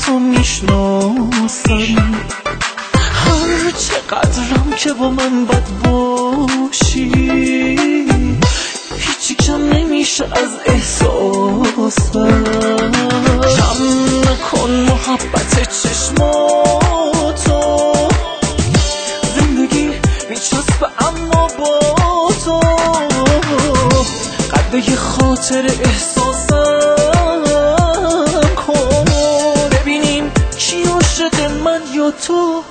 تو میشناسم، هر چقدرم که با من بد باشی هیچی کم نمیشه از احساسم. کم نکن محبت چشماتو، زندگی میچسبه اما با تو قده خاطر احساسم کن، ببینیم کی عاشق من یا تو.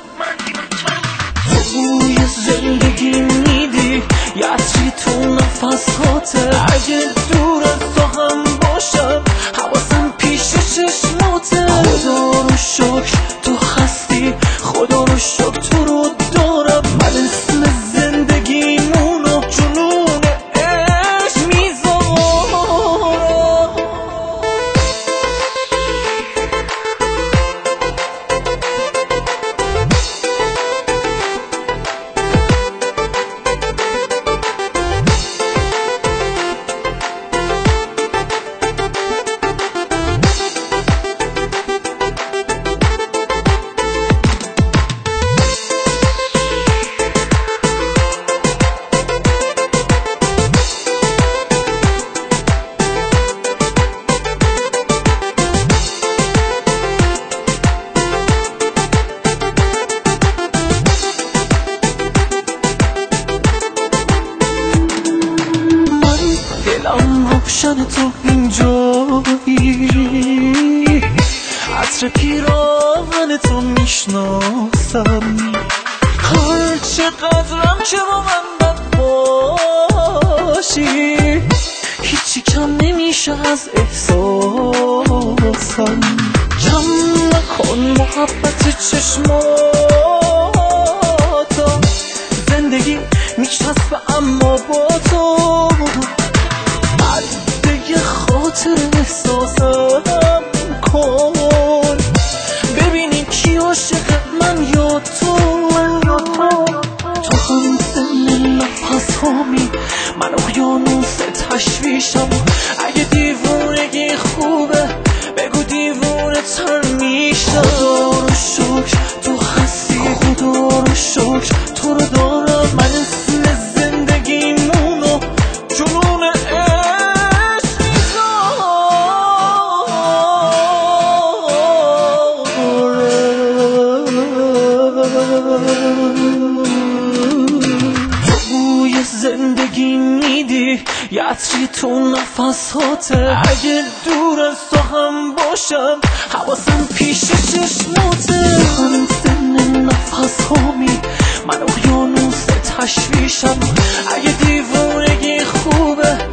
بوی زندگی میدی یه عطری تو نفساته، اگه دور از تو هم باشم حواسم پیش چشماته. خدا رو شکر تو هستی، خدا رو شکر تو رو دارم، من اسم زندگیمونو جنون عشق میذارم. دلم روشن تو اینجایی، عطر پیراهن تو میشناسم، هر چقدرم که با من بد باشی هیچی کم نمیشه از احساسم. کم نکن محبت چشماتو، زندگی میچسبه اما با تو قده خاطر احساسم کن، ببینیم کی عاشق من یا تو. تو هم سن نفس هامی، من اقیانوس تشویشم، اگه دیوونگی خوبه بگو دیوونه تر میشم. خدا رو شکر تو هستی، خدا رو شکر تو رو دارم، من اسم زندگیمونو جنون عشق میذارم. بوی زندگی میدی یه عطری تو نفساته، اگه دور از تو هم باشم حواسم پیش چشماته. هم سن نفس هامی، من اقیانوس تشویشم، اگه دیوونگی خوبه